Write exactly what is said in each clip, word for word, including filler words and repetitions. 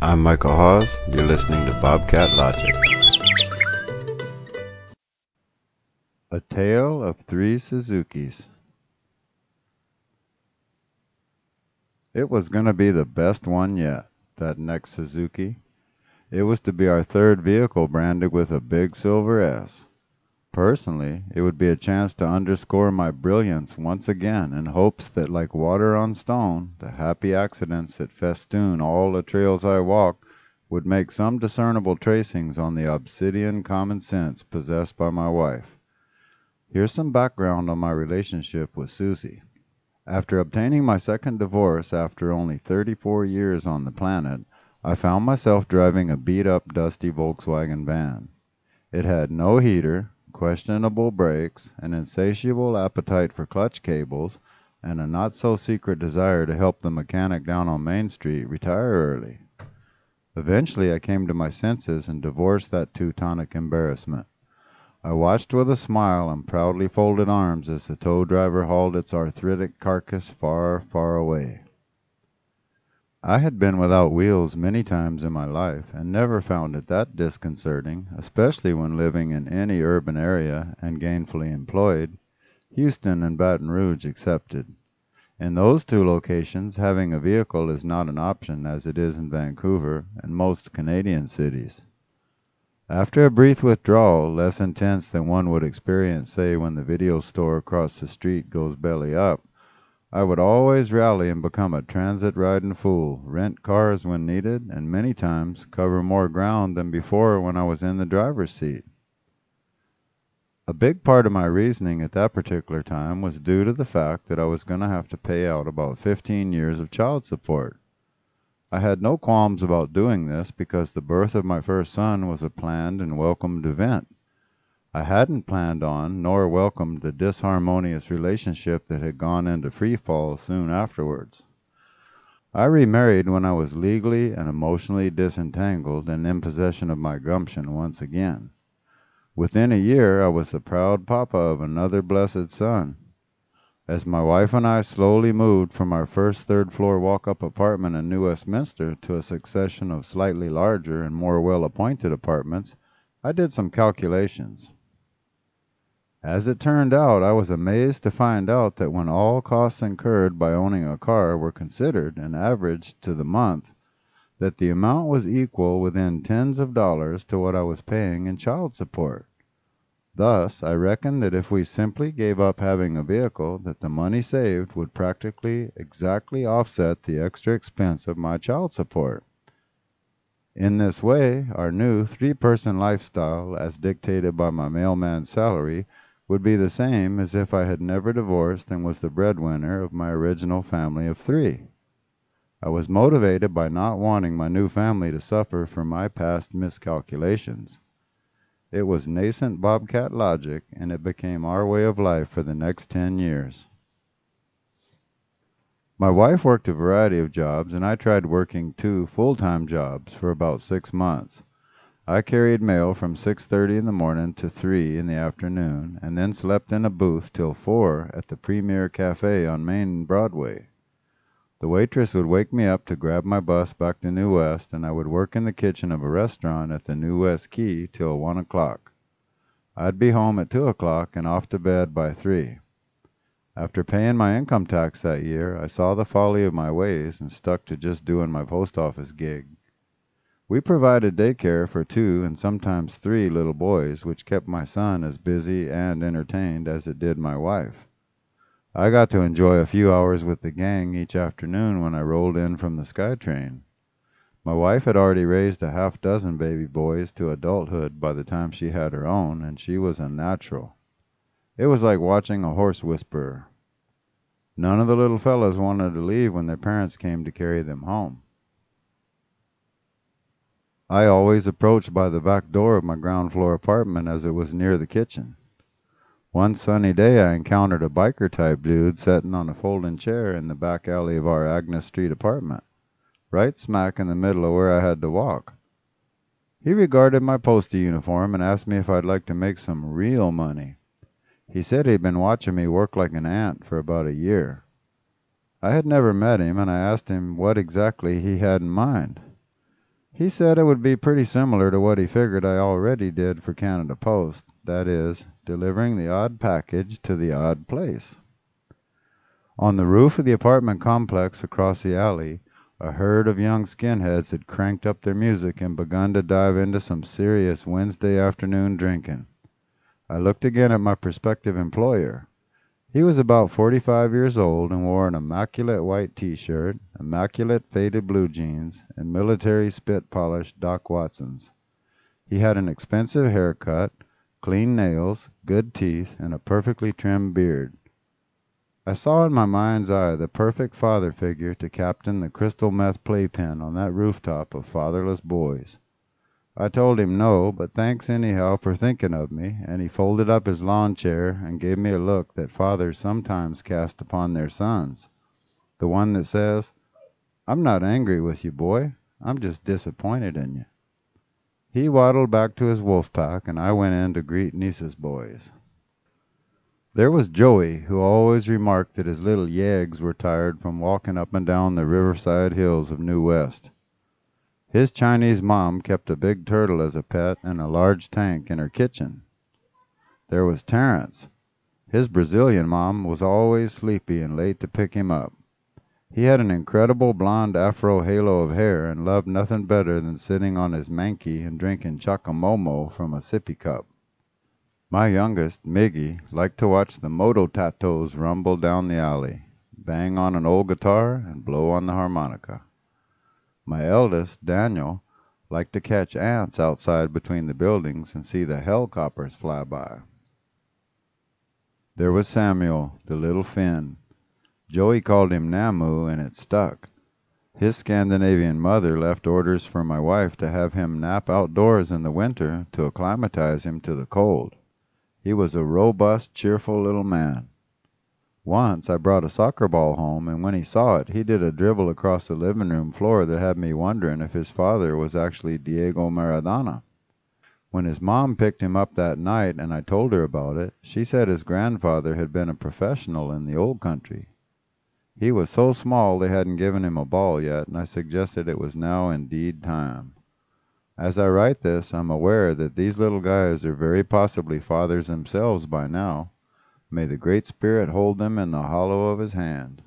I'm Michael Hawes. You're listening to Bobcat Logic. A Tale of Three Suzukis. It was going to be the best one yet, that next Suzuki. It was to be our third vehicle branded with a big silver S. Personally, it would be a chance to underscore my brilliance once again in hopes that, like water on stone, the happy accidents that festoon all the trails I walk would make some discernible tracings on the obsidian common sense possessed by my wife. Here's some background on my relationship with Susie. After obtaining my second divorce after only thirty-four years on the planet, I found myself driving a beat-up, dusty Volkswagen van. It had no heater, questionable brakes, an insatiable appetite for clutch cables, and a not-so-secret desire to help the mechanic down on Main Street retire early. Eventually, I came to my senses and divorced that Teutonic embarrassment. I watched with a smile and proudly folded arms as the tow driver hauled its arthritic carcass far, far away. I had been without wheels many times in my life and never found it that disconcerting, especially when living in any urban area and gainfully employed, Houston and Baton Rouge excepted. In those two locations, having a vehicle is not an option as it is in Vancouver and most Canadian cities. After a brief withdrawal, less intense than one would experience, say, when the video store across the street goes belly up, I would always rally and become a transit-riding fool, rent cars when needed, and many times cover more ground than before when I was in the driver's seat. A big part of my reasoning at that particular time was due to the fact that I was going to have to pay out about fifteen years of child support. I had no qualms about doing this because the birth of my first son was a planned and welcomed event. I hadn't planned on nor welcomed the disharmonious relationship that had gone into free fall soon afterwards. I remarried when I was legally and emotionally disentangled and in possession of my gumption once again. Within a year I was the proud papa of another blessed son. As my wife and I slowly moved from our first third-floor walk-up apartment in New Westminster to a succession of slightly larger and more well-appointed apartments, I did some calculations. As it turned out, I was amazed to find out that when all costs incurred by owning a car were considered and averaged to the month, that the amount was equal within tens of dollars to what I was paying in child support. Thus, I reckoned that if we simply gave up having a vehicle, that the money saved would practically exactly offset the extra expense of my child support. In this way, our new three-person lifestyle, as dictated by my mailman's salary, would be the same as if I had never divorced and was the breadwinner of my original family of three. I was motivated by not wanting my new family to suffer from my past miscalculations. It was nascent Bobcat logic, and it became our way of life for the next ten years. My wife worked a variety of jobs, and I tried working two full-time jobs for about six months. I carried mail from six thirty in the morning to three in the afternoon, and then slept in a booth till four at the Premier Cafe on Main Broadway. The waitress would wake me up to grab my bus back to New West, and I would work in the kitchen of a restaurant at the New West Quay till one o'clock. I'd be home at two o'clock and off to bed by three. After paying my income tax that year, I saw the folly of my ways and stuck to just doing my post office gig. We provided daycare for two and sometimes three little boys, which kept my son as busy and entertained as it did my wife. I got to enjoy a few hours with the gang each afternoon when I rolled in from the SkyTrain. My wife had already raised a half dozen baby boys to adulthood by the time she had her own, and she was a natural. It was like watching a horse whisperer. None of the little fellas wanted to leave when their parents came to carry them home. I always approached by the back door of my ground floor apartment as it was near the kitchen. One sunny day I encountered a biker-type dude sitting on a folding chair in the back alley of our Agnes Street apartment, right smack in the middle of where I had to walk. He regarded my postie uniform and asked me if I'd like to make some real money. He said he'd been watching me work like an ant for about a year. I had never met him, and I asked him what exactly he had in mind. He said it would be pretty similar to what he figured I already did for Canada Post, that is, delivering the odd package to the odd place. On the roof of the apartment complex across the alley, a herd of young skinheads had cranked up their music and begun to dive into some serious Wednesday afternoon drinking. I looked again at my prospective employer. He was about forty-five years old and wore an immaculate white T-shirt, immaculate faded blue jeans, and military spit-polished Doc Watsons. He had an expensive haircut, clean nails, good teeth, and a perfectly trimmed beard. I saw in my mind's eye the perfect father figure to captain the crystal meth playpen on that rooftop of fatherless boys. I told him no, but thanks anyhow for thinking of me, and he folded up his lawn chair and gave me a look that fathers sometimes cast upon their sons. The one that says, "I'm not angry with you, boy. I'm just disappointed in you." He waddled back to his wolf pack, and I went in to greet Niece's boys. There was Joey, who always remarked that his little yeggs were tired from walking up and down the riverside hills of New West. His Chinese mom kept a big turtle as a pet and a large tank in her kitchen. There was Terrence. His Brazilian mom was always sleepy and late to pick him up. He had an incredible blonde afro halo of hair and loved nothing better than sitting on his manky and drinking chacamomo from a sippy cup. My youngest, Miggy, liked to watch the moto tatos rumble down the alley, bang on an old guitar, and blow on the harmonica. My eldest, Daniel, liked to catch ants outside between the buildings and see the helicopters fly by. There was Samuel, the little Finn. Joey called him Namu, and it stuck. His Scandinavian mother left orders for my wife to have him nap outdoors in the winter to acclimatize him to the cold. He was a robust, cheerful little man. Once I brought a soccer ball home, and when he saw it, he did a dribble across the living room floor that had me wondering if his father was actually Diego Maradona. When his mom picked him up that night and I told her about it, she said his grandfather had been a professional in the old country. He was so small they hadn't given him a ball yet, and I suggested it was now indeed time. As I write this, I'm aware that these little guys are very possibly fathers themselves by now. May the Great Spirit hold them in the hollow of his hand.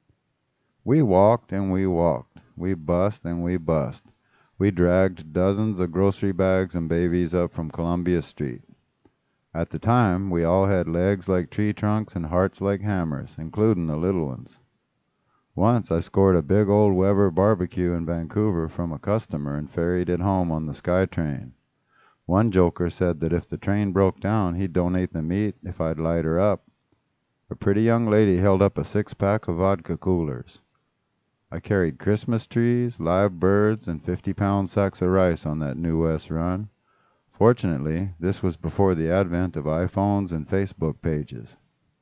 We walked and we walked. We bussed and we bussed. We dragged dozens of grocery bags and babies up from Columbia Street. At the time, we all had legs like tree trunks and hearts like hammers, including the little ones. Once I scored a big old Weber barbecue in Vancouver from a customer and ferried it home on the SkyTrain. One joker said that if the train broke down, he'd donate the meat if I'd light her up. A pretty young lady held up a six-pack of vodka coolers. I carried Christmas trees, live birds, and fifty-pound sacks of rice on that New West run. Fortunately, this was before the advent of iPhones and Facebook pages.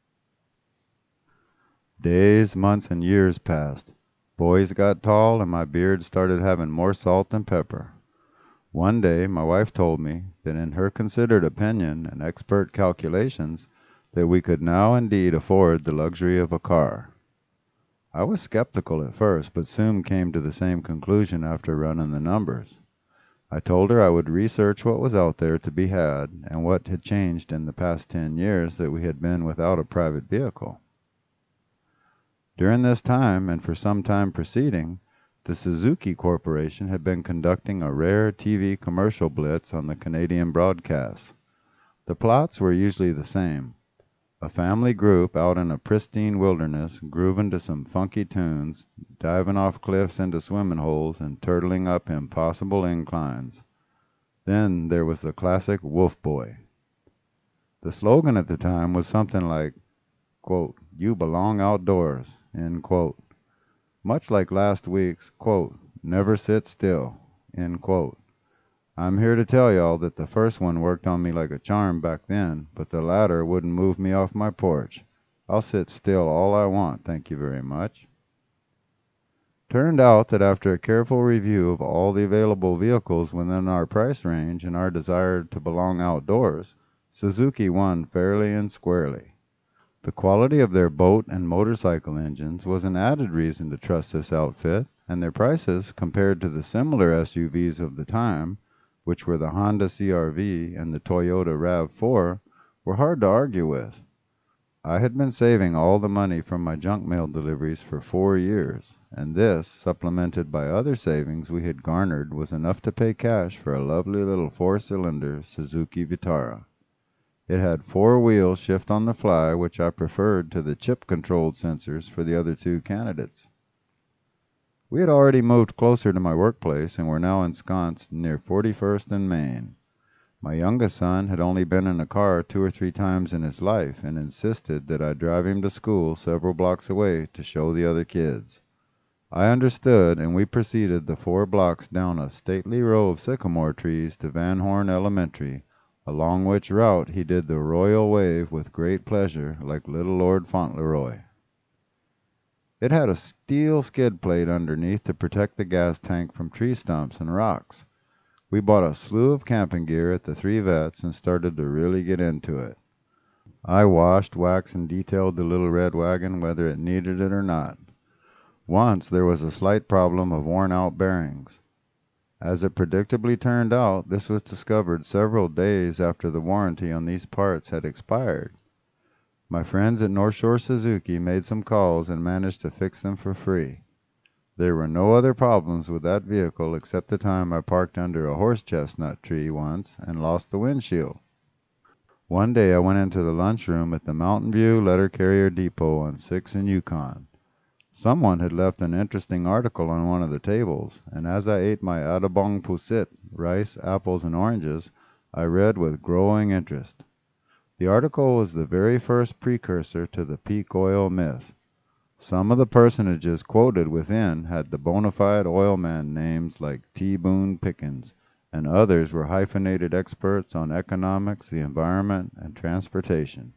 Days, months, and years passed. Boys got tall, and my beard started having more salt than pepper. One day my wife told me that in her considered opinion and expert calculations that we could now indeed afford the luxury of a car. I was skeptical at first, but soon came to the same conclusion after running the numbers. I told her I would research what was out there to be had and what had changed in the past ten years that we had been without a private vehicle. During this time, and for some time preceding, the Suzuki Corporation had been conducting a rare T V commercial blitz on the Canadian broadcasts. The plots were usually the same. A family group out in a pristine wilderness, grooving to some funky tunes, diving off cliffs into swimming holes, and turtling up impossible inclines. Then there was the classic Wolf Boy. The slogan at the time was something like, quote, "You belong outdoors," end quote. Much like last week's, quote, "Never sit still," end quote. I'm here to tell y'all that the first one worked on me like a charm back then, but the latter wouldn't move me off my porch. I'll sit still all I want, thank you very much. Turned out that after a careful review of all the available vehicles within our price range and our desire to belong outdoors, Suzuki won fairly and squarely. The quality of their boat and motorcycle engines was an added reason to trust this outfit, and their prices, compared to the similar S U Vs of the time, which were the Honda C R V and the Toyota RAV four, were hard to argue with. I had been saving all the money from my junk mail deliveries for four years, and this, supplemented by other savings we had garnered, was enough to pay cash for a lovely little four-cylinder Suzuki Vitara. It had four wheels shift on the fly, which I preferred to the chip-controlled sensors for the other two candidates. We had already moved closer to my workplace and were now ensconced near forty-first and Main. My youngest son had only been in a car two or three times in his life and insisted that I drive him to school several blocks away to show the other kids. I understood, and we proceeded the four blocks down a stately row of sycamore trees to Van Horn Elementary, along which route he did the royal wave with great pleasure, like little Lord Fauntleroy. It had a steel skid plate underneath to protect the gas tank from tree stumps and rocks. We bought a slew of camping gear at the three vets and started to really get into it. I washed, waxed, and detailed the little red wagon whether it needed it or not. Once there was a slight problem of worn-out bearings. As it predictably turned out, this was discovered several days after the warranty on these parts had expired. My friends at North Shore Suzuki made some calls and managed to fix them for free. There were no other problems with that vehicle except the time I parked under a horse chestnut tree once and lost the windshield. One day I went into the lunchroom at the Mountain View Letter Carrier Depot on sixth and Yukon. Someone had left an interesting article on one of the tables, and as I ate my Adabong Pusit, rice, apples, and oranges, I read with growing interest. The article was the very first precursor to the peak oil myth. Some of the personages quoted within had the bona fide oilman names like T. Boone Pickens, and others were hyphenated experts on economics, the environment, and transportation.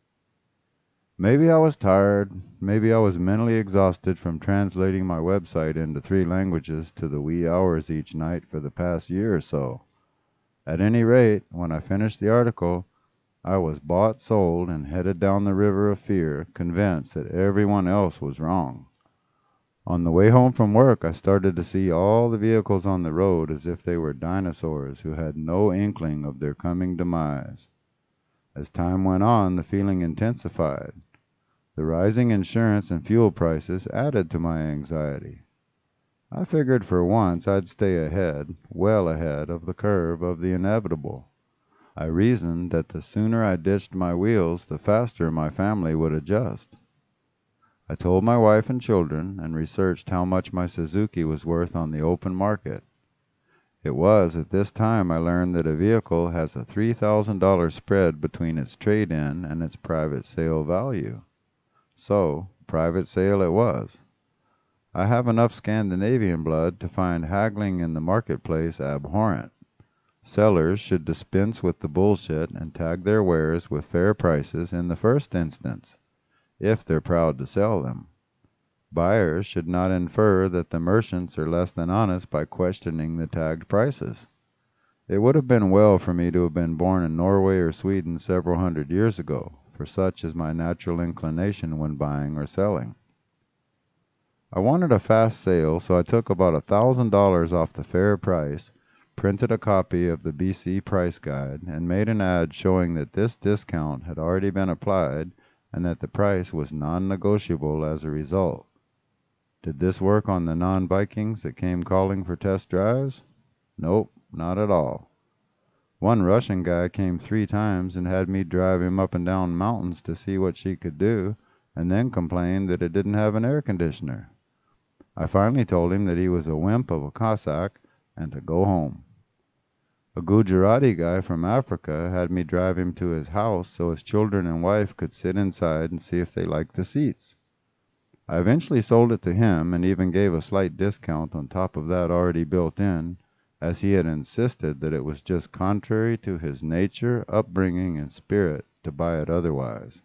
Maybe I was tired, maybe I was mentally exhausted from translating my website into three languages to the wee hours each night for the past year or so. At any rate, when I finished the article, I was bought, sold, and headed down the river of fear, convinced that everyone else was wrong. On the way home from work, I started to see all the vehicles on the road as if they were dinosaurs who had no inkling of their coming demise. As time went on, the feeling intensified. The rising insurance and fuel prices added to my anxiety. I figured for once I'd stay ahead, well ahead of the curve of the inevitable. I reasoned that the sooner I ditched my wheels, the faster my family would adjust. I told my wife and children, and researched how much my Suzuki was worth on the open market. It was at this time I learned that a vehicle has a three thousand dollars spread between its trade-in and its private sale value. So, private sale it was. I have enough Scandinavian blood to find haggling in the marketplace abhorrent. Sellers should dispense with the bullshit and tag their wares with fair prices in the first instance, if they're proud to sell them. Buyers should not infer that the merchants are less than honest by questioning the tagged prices. It would have been well for me to have been born in Norway or Sweden several hundred years ago, for such is my natural inclination when buying or selling. I wanted a fast sale, so I took about a thousand dollars off the fair price, printed a copy of the B C price guide, and made an ad showing that this discount had already been applied and that the price was non-negotiable as a result. Did this work on the non-Vikings that came calling for test drives? Nope, not at all. One Russian guy came three times and had me drive him up and down mountains to see what she could do, and then complained that it didn't have an air conditioner. I finally told him that he was a wimp of a Cossack and to go home. A Gujarati guy from Africa had me drive him to his house so his children and wife could sit inside and see if they liked the seats. I eventually sold it to him and even gave a slight discount on top of that already built in, as he had insisted that it was just contrary to his nature, upbringing, and spirit to buy it otherwise.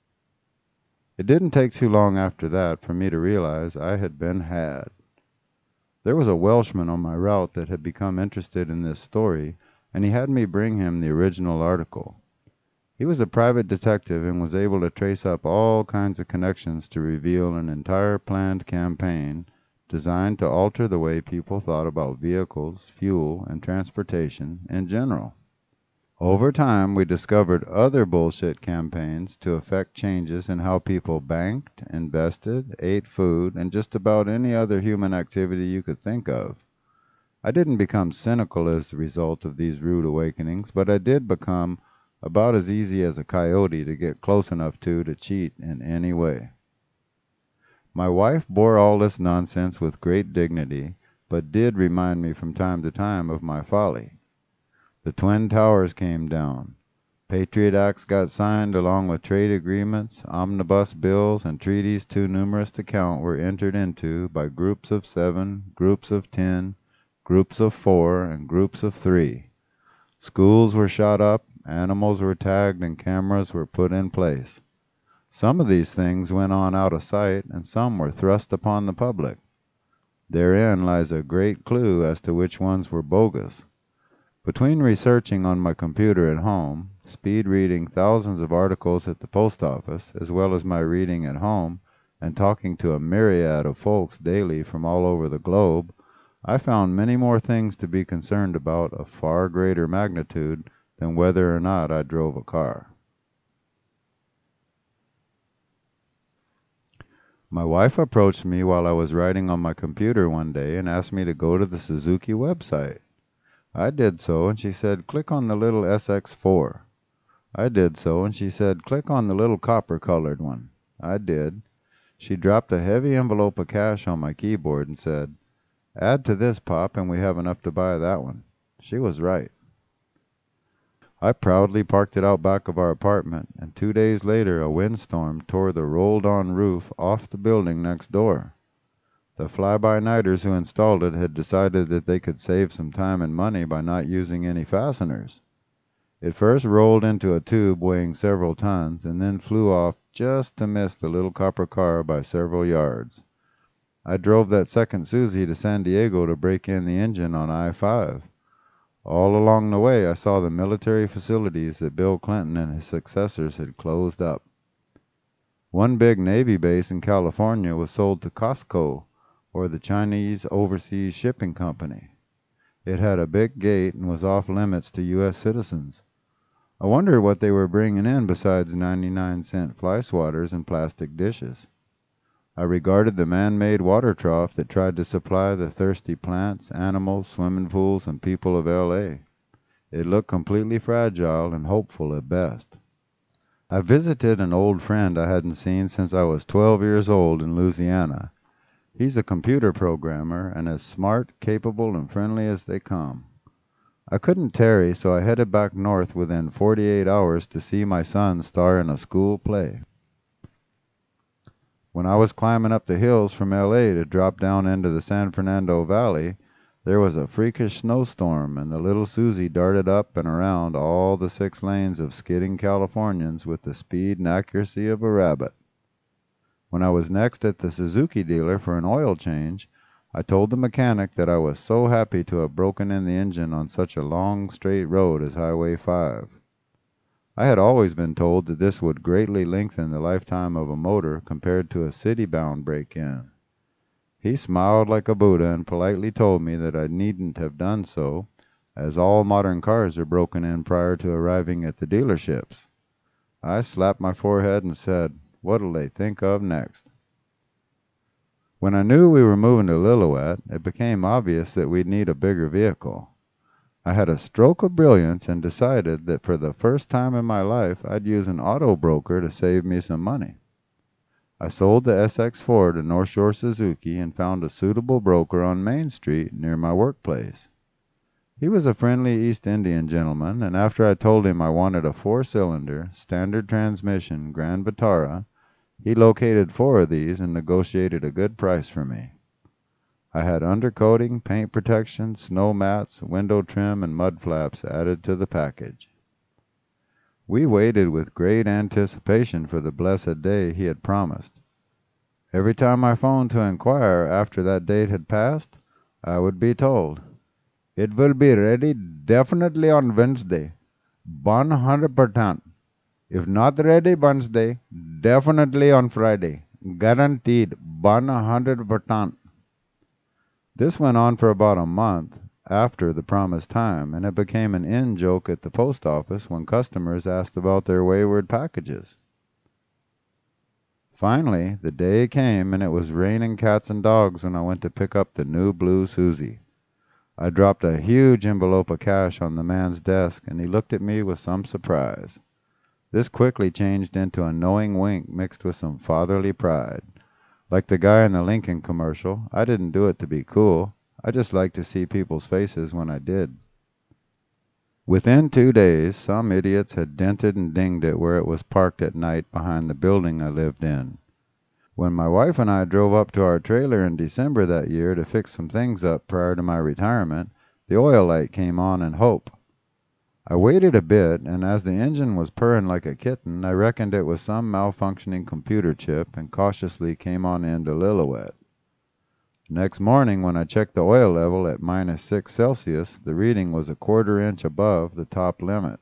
It didn't take too long after that for me to realize I had been had. There was a Welshman on my route that had become interested in this story, and he had me bring him the original article. He was a private detective and was able to trace up all kinds of connections to reveal an entire planned campaign designed to alter the way people thought about vehicles, fuel, and transportation in general. Over time, we discovered other bullshit campaigns to effect changes in how people banked, invested, ate food, and just about any other human activity you could think of. I didn't become cynical as a result of these rude awakenings, but I did become about as easy as a coyote to get close enough to to cheat in any way. My wife bore all this nonsense with great dignity, but did remind me from time to time of my folly. The Twin Towers came down. Patriot Acts got signed along with trade agreements, omnibus bills, and treaties too numerous to count were entered into by groups of seven, groups of ten, groups of four, and groups of three. Schools were shot up, animals were tagged, and cameras were put in place. Some of these things went on out of sight, and some were thrust upon the public. Therein lies a great clue as to which ones were bogus. Between researching on my computer at home, speed reading thousands of articles at the post office, as well as my reading at home, and talking to a myriad of folks daily from all over the globe, I found many more things to be concerned about of far greater magnitude than whether or not I drove a car. My wife approached me while I was writing on my computer one day and asked me to go to the Suzuki website. I did so, and she said, "Click on the little S X four." I did so, and she said, "Click on the little copper-colored one." I did. She dropped a heavy envelope of cash on my keyboard and said, "Add to this, Pop, and we have enough to buy that one." She was right. I proudly parked it out back of our apartment, and two days later a windstorm tore the rolled-on roof off the building next door. The fly-by-nighters who installed it had decided that they could save some time and money by not using any fasteners. It first rolled into a tube weighing several tons, and then flew off just to miss the little copper car by several yards. I drove that second Susie to San Diego to break in the engine on I five. All along the way I saw the military facilities that Bill Clinton and his successors had closed up. One big Navy base in California was sold to Costco, or the Chinese Overseas Shipping Company. It had a big gate and was off limits to U S citizens. I wondered what they were bringing in besides ninety-nine cent fly swatters and plastic dishes. I regarded the man-made water trough that tried to supply the thirsty plants, animals, swimming pools, and people of L A. It looked completely fragile and hopeful at best. I visited an old friend I hadn't seen since I was twelve years old in Louisiana. He's a computer programmer and as smart, capable, and friendly as they come. I couldn't tarry, so I headed back north within forty-eight hours to see my son star in a school play. When I was climbing up the hills from L A to drop down into the San Fernando Valley, there was a freakish snowstorm, and the little Susie darted up and around all the six lanes of skidding Californians with the speed and accuracy of a rabbit. When I was next at the Suzuki dealer for an oil change, I told the mechanic that I was so happy to have broken in the engine on such a long straight road as Highway five. I had always been told that this would greatly lengthen the lifetime of a motor compared to a city-bound break-in. He smiled like a Buddha and politely told me that I needn't have done so, as all modern cars are broken in prior to arriving at the dealerships. I slapped my forehead and said, "What'll they think of next?" When I knew we were moving to Lillooet, it became obvious that we'd need a bigger vehicle. I had a stroke of brilliance and decided that for the first time in my life I'd use an auto broker to save me some money. I sold the S X four to North Shore Suzuki and found a suitable broker on Main Street near my workplace. He was a friendly East Indian gentleman, and after I told him I wanted a four-cylinder, standard transmission Grand Vitara, he located four of these and negotiated a good price for me. I had undercoating, paint protection, snow mats, window trim, and mud flaps added to the package. We waited with great anticipation for the blessed day he had promised. Every time I phoned to inquire after that date had passed, I would be told, "It will be ready definitely on Wednesday, one hundred percent. If not ready Wednesday, definitely on Friday. Guaranteed one hundred percent. This went on for about a month after the promised time, and it became an in-joke at the post office when customers asked about their wayward packages. Finally, the day came, and it was raining cats and dogs when I went to pick up the new blue Susie. I dropped a huge envelope of cash on the man's desk, and he looked at me with some surprise. This quickly changed into a knowing wink mixed with some fatherly pride. Like the guy in the Lincoln commercial, I didn't do it to be cool. I just liked to see people's faces when I did. Within two days, some idiots had dented and dinged it where it was parked at night behind the building I lived in. When my wife and I drove up to our trailer in December that year to fix some things up prior to my retirement, the oil light came on in hope. I waited a bit, and as the engine was purring like a kitten, I reckoned it was some malfunctioning computer chip and cautiously came on in to Lillooet. Next morning, when I checked the oil level at minus six Celsius, the reading was a quarter inch above the top limit.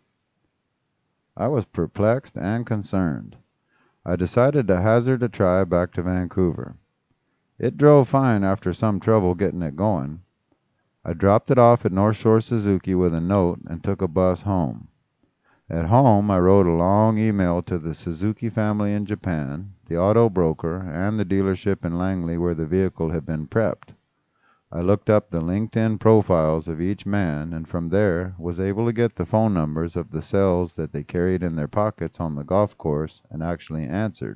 I was perplexed and concerned. I decided to hazard a try back to Vancouver. It drove fine after some trouble getting it going. I dropped it off at North Shore Suzuki with a note and took a bus home. At home, I wrote a long email to the Suzuki family in Japan, the auto broker, and the dealership in Langley where the vehicle had been prepped. I looked up the LinkedIn profiles of each man, and from there was able to get the phone numbers of the cells that they carried in their pockets on the golf course and actually answered.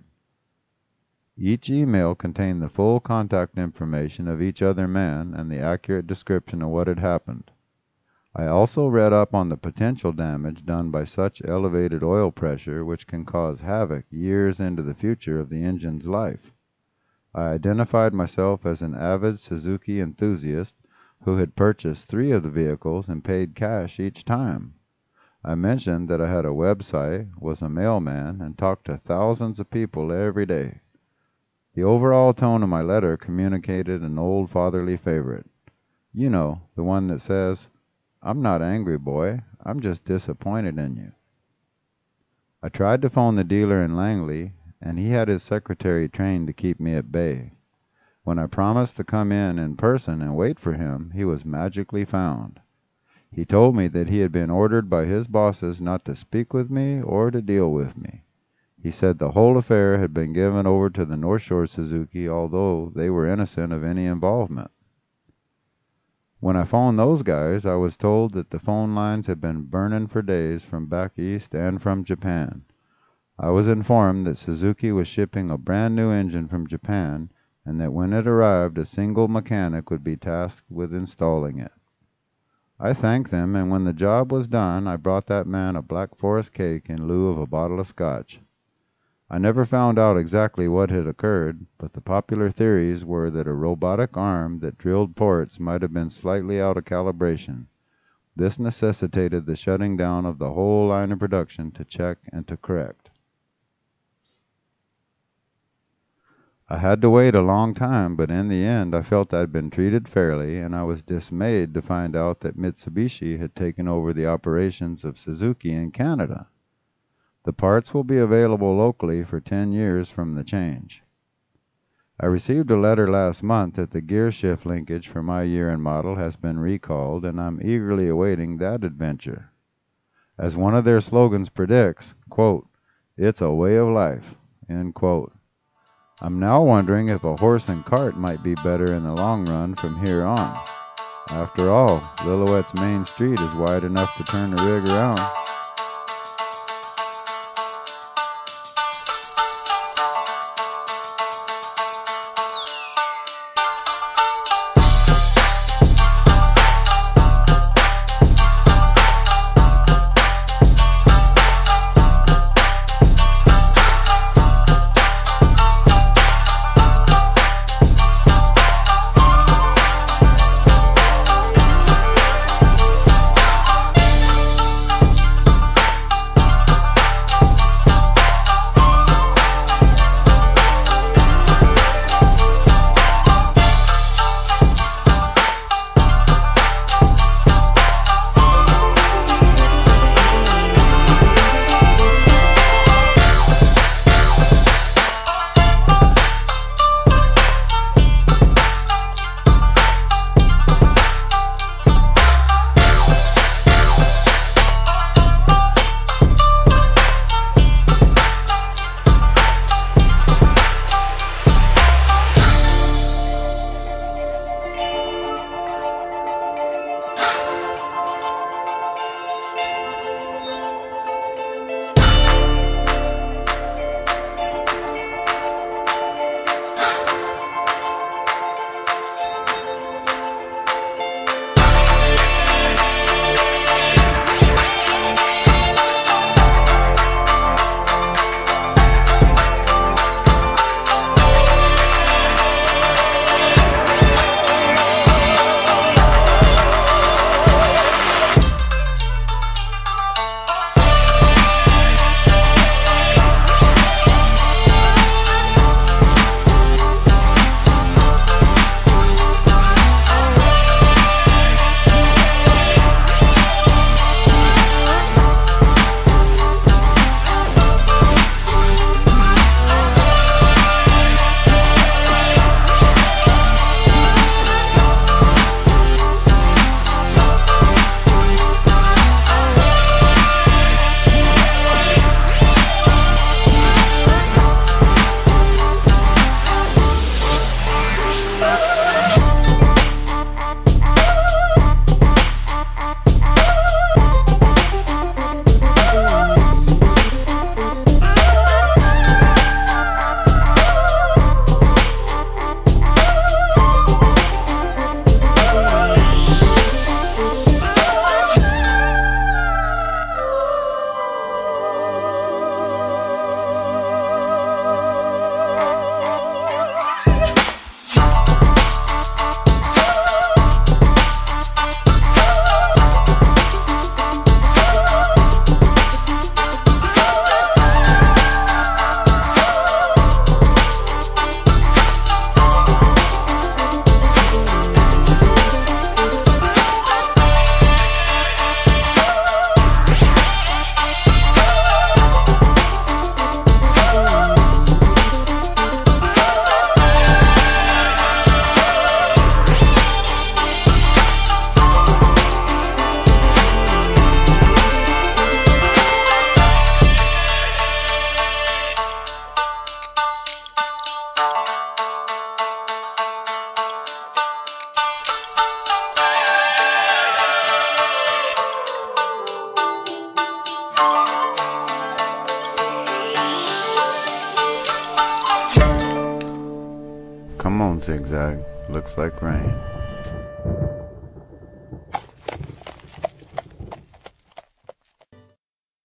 Each email contained the full contact information of each other man and the accurate description of what had happened. I also read up on the potential damage done by such elevated oil pressure which can cause havoc years into the future of the engine's life. I identified myself as an avid Suzuki enthusiast who had purchased three of the vehicles and paid cash each time. I mentioned that I had a website, was a mailman, and talked to thousands of people every day. The overall tone of my letter communicated an old fatherly favorite. You know, the one that says, "I'm not angry, boy. I'm just disappointed in you." I tried to phone the dealer in Langley, and he had his secretary trained to keep me at bay. When I promised to come in in person and wait for him, he was magically found. He told me that he had been ordered by his bosses not to speak with me or to deal with me. He said the whole affair had been given over to the North Shore Suzuki, although they were innocent of any involvement. When I phoned those guys, I was told that the phone lines had been burning for days from back east and from Japan. I was informed that Suzuki was shipping a brand new engine from Japan, and that when it arrived, a single mechanic would be tasked with installing it. I thanked them, and when the job was done, I brought that man a Black Forest cake in lieu of a bottle of scotch. I never found out exactly what had occurred, but the popular theories were that a robotic arm that drilled ports might have been slightly out of calibration. This necessitated the shutting down of the whole line of production to check and to correct. I had to wait a long time, but in the end I felt I'd been treated fairly, and I was dismayed to find out that Mitsubishi had taken over the operations of Suzuki in Canada. The parts will be available locally for ten years from the change. I received a letter last month that the gear shift linkage for my year and model has been recalled, and I'm eagerly awaiting that adventure. As one of their slogans predicts, quote, "It's a way of life," end quote. I'm now wondering if a horse and cart might be better in the long run from here on. After all, Lillooet's main street is wide enough to turn the rig around. Don't zigzag. Looks like rain.